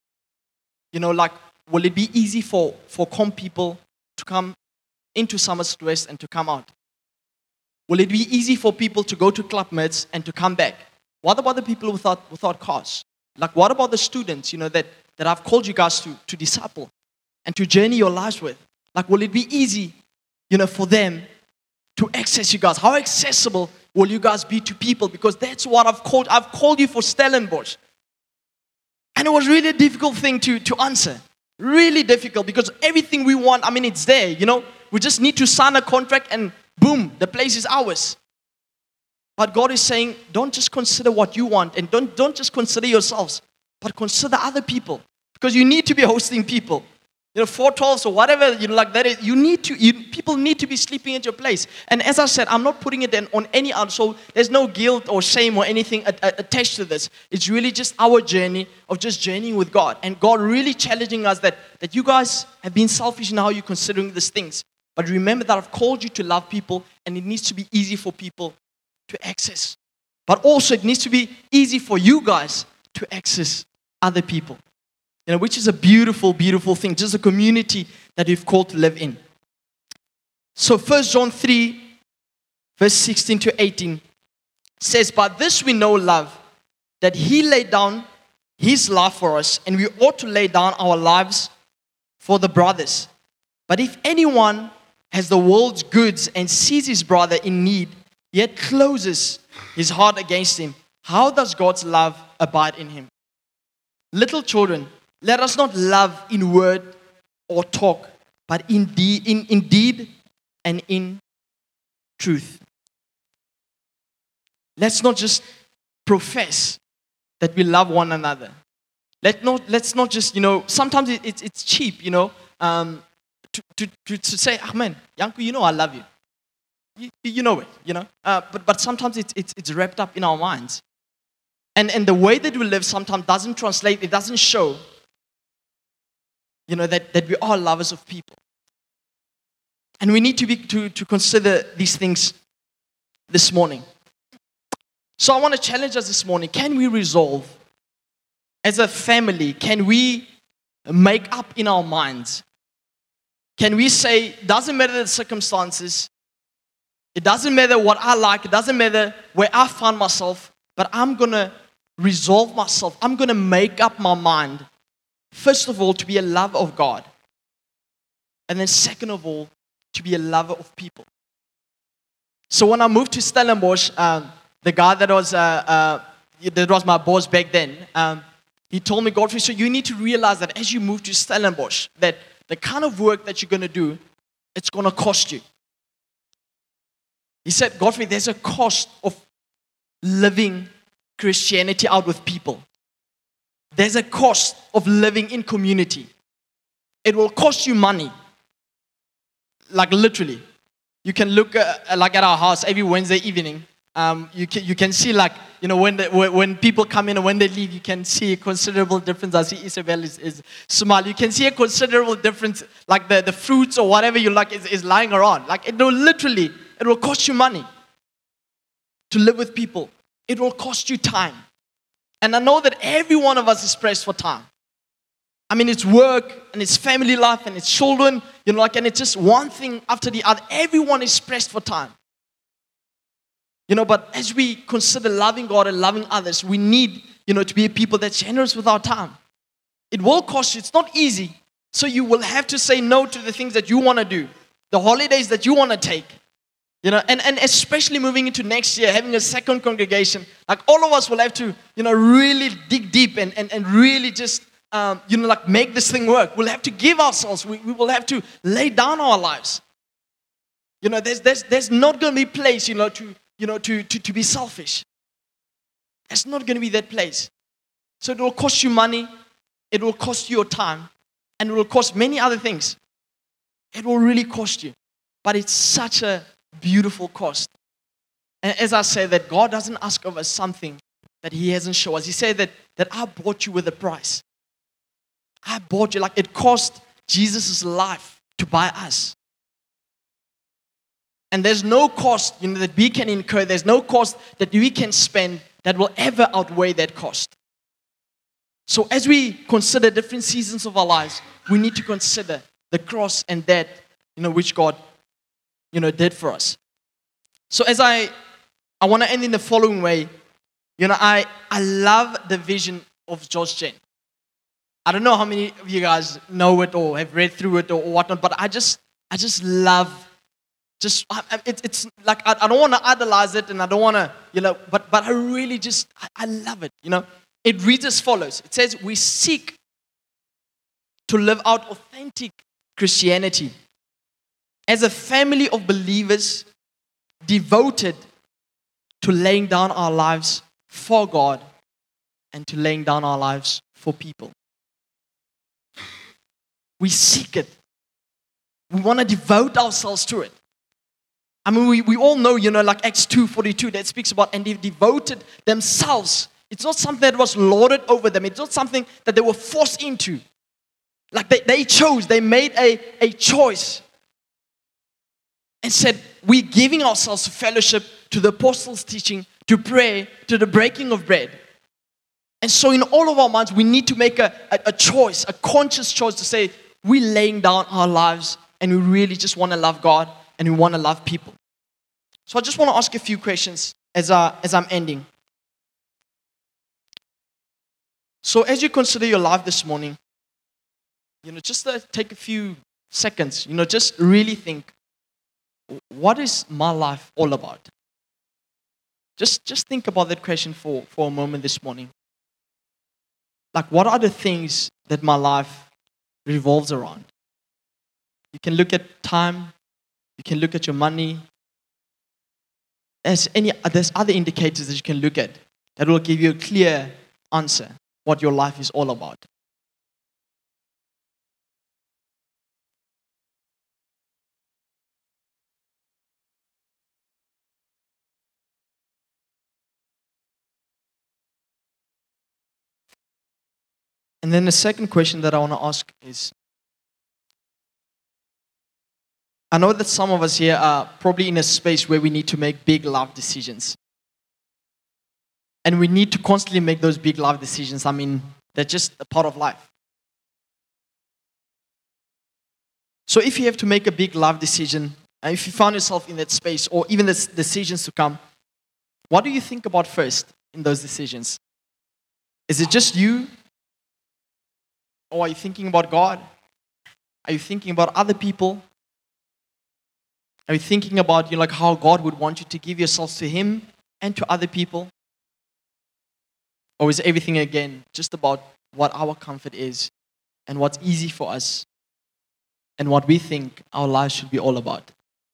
You know, like, will it be easy for, for com people to come into Somerset West and to come out? Will it be easy for people to go to Klapmuts and to come back? What about the people without without cars? Like, what about the students, you know, that, that I've called you guys to, to disciple and to journey your lives with? Like, will it be easy, you know, for them to access you guys? How accessible will you guys be to people? Because that's what I've called, I've called you for Stellenbosch. And it was really a difficult thing to, to answer. Really difficult, because everything we want, I mean, it's there, you know. We just need to sign a contract and boom, the place is ours. But God is saying, don't just consider what you want, and don't, don't just consider yourselves, but consider other people. Because you need to be hosting people. you know, four twelves or whatever, you know, like that is, you need to, you, people need to be sleeping at your place. And as I said, I'm not putting it in, on any other, so there's no guilt or shame or anything a, a, attached to this. It's really just our journey of just journeying with God. And God really challenging us that, that you guys have been selfish in how you're considering these things. But remember that I've called you to love people, and it needs to be easy for people to access. But also it needs to be easy for you guys to access other people. You know, which is a beautiful, beautiful thing. Just a community that we've called to live in. So First John three, verse sixteen to eighteen says, "By this we know love, that He laid down His life for us, and we ought to lay down our lives for the brothers. But if anyone has the world's goods and sees his brother in need, yet closes his heart against him, how does God's love abide in him? Little children, let us not love in word or talk, but in deed, in, in deed and in truth." Let's not just profess that we love one another. Let not, let's not just, you know, sometimes it, it's, it's cheap, you know, um, to, to, to, to say, "Amen, Yanku, you know I love you." You, you know it, you know. Uh, but, but sometimes it's, it's, it's wrapped up in our minds. And, and the way that we live sometimes doesn't translate, it doesn't show, you know, that, that we are lovers of people. And we need to, be, to, to consider these things this morning. So I want to challenge us this morning. Can we resolve, as a family, can we make up in our minds? Can we say, doesn't matter the circumstances, it doesn't matter what I like, it doesn't matter where I find myself, but I'm going to resolve myself. I'm going to make up my mind, first of all, to be a lover of God. And then second of all, to be a lover of people. So when I moved to Stellenbosch, um, the guy that was uh, uh, that was my boss back then, um, he told me, "Godfrey, so you need to realize that as you move to Stellenbosch, that the kind of work that you're going to do, it's going to cost you." He said, "Godfrey, there's a cost of living Christianity out with people. There's a cost of living in community. It will cost you money." Like literally. You can look uh, like at our house every Wednesday evening. Um, you can you can see, like, you know, when the, when people come in and when they leave, you can see a considerable difference. I see Isabel is, is smile. You can see a considerable difference, like the, the fruits or whatever you like is, is lying around. Like, it will literally, it will cost you money to live with people. It will cost you time. And I know that every one of us is pressed for time. I mean, it's work and it's family life and it's children, you know, like, and it's just one thing after the other. Everyone is pressed for time. You know, but as we consider loving God and loving others, we need, you know, to be a people that's generous with our time. It will cost you. It's not easy. So you will have to say no to the things that you want to do, the holidays that you want to take. You know, and, and especially moving into next year, having a second congregation, like all of us will have to, you know, really dig deep and, and, and really just, um, you know, like make this thing work. We'll have to give ourselves. We, we will have to lay down our lives. You know, there's, there's, there's not going to be place, you know, to, you know, to, to, to be selfish. There's not going to be that place. So it will cost you money. It will cost you your time. And it will cost many other things. It will really cost you. But it's such a beautiful cost. And as I said, that God doesn't ask of us something that He hasn't shown us. He said that, that I bought you with a price. I bought you, like it cost Jesus' life to buy us. And there's no cost, you know, that we can incur. There's no cost that we can spend that will ever outweigh that cost. So as we consider different seasons of our lives, we need to consider the cross and that, you know, which God, you know, did for us. So as I, I want to end in the following way. You know, I, I love the vision of George Chen. I don't know how many of you guys know it or have read through it or, or whatnot, but I just, I just love, just, I, I, it, it's like, I, I don't want to idolize it and I don't want to, you know, but, but I really just, I, I love it, you know. It reads as follows. It says, we seek to live out authentic Christianity as a family of believers devoted to laying down our lives for God and to laying down our lives for people. We seek it. We want to devote ourselves to it. I mean, we, we all know, you know, like Acts two forty-two, that speaks about, and they devoted themselves. It's not something that was lorded over them. It's not something that they were forced into. Like they, they chose, they made a, a choice and said, we're giving ourselves to fellowship, to the apostles' teaching, to prayer, to the breaking of bread. And so in all of our minds, we need to make a, a, a choice, a conscious choice to say, we're laying down our lives and we really just want to love God and we want to love people. So I just want to ask a few questions as, I, as I'm ending. So as you consider your life this morning, you know, just uh, take a few seconds, you know, just really think, what is my life all about? Just, just think about that question for, for a moment this morning. Like, what are the things that my life revolves around? You can look at time. You can look at your money. There's, any, there's other indicators that you can look at that will give you a clear answer what your life is all about. And then the second question that I want to ask is, I know that some of us here are probably in a space where we need to make big life decisions. And we need to constantly make those big life decisions. I mean, they're just a part of life. So if you have to make a big life decision, and if you find yourself in that space, or even the decisions to come, what do you think about first in those decisions? Is it just you? Or are you thinking about God? Are you thinking about other people? Are you thinking about, you know, like how God would want you to give yourselves to Him and to other people? Or is everything again just about what our comfort is and what's easy for us and what we think our lives should be all about?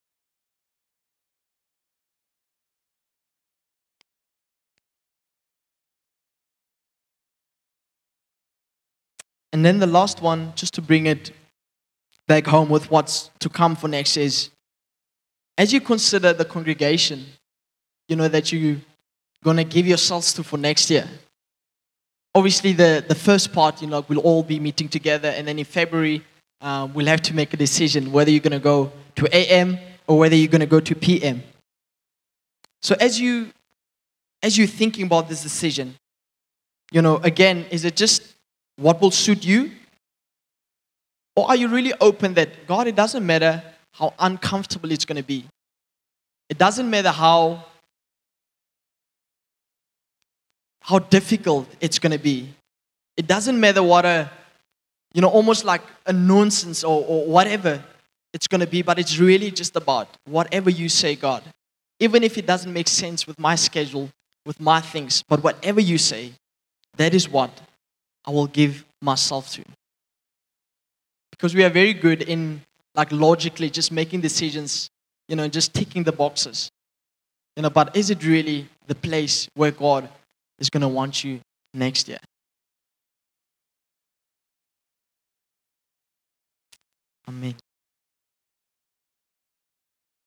And then the last one, just to bring it back home with what's to come for next, is as you consider the congregation, you know, that you're going to give yourselves to for next year. Obviously, the, the first part, you know, we'll all be meeting together, and then in February, um, we'll have to make a decision whether you're going to go to A M or whether you're going to go to P M. So as you as you're thinking about this decision, you know, again, is it just what will suit you? Or are you really open that, God, it doesn't matter how uncomfortable it's going to be. It doesn't matter how, how difficult it's going to be. It doesn't matter what a, you know, almost like a nonsense or, or whatever it's going to be, but it's really just about whatever you say, God. Even if it doesn't make sense with my schedule, with my things, but whatever you say, that is what I will give myself to. Because we are very good in, like, logically just making decisions, you know, just ticking the boxes. You know, but is it really the place where God is going to want you next year? Amen.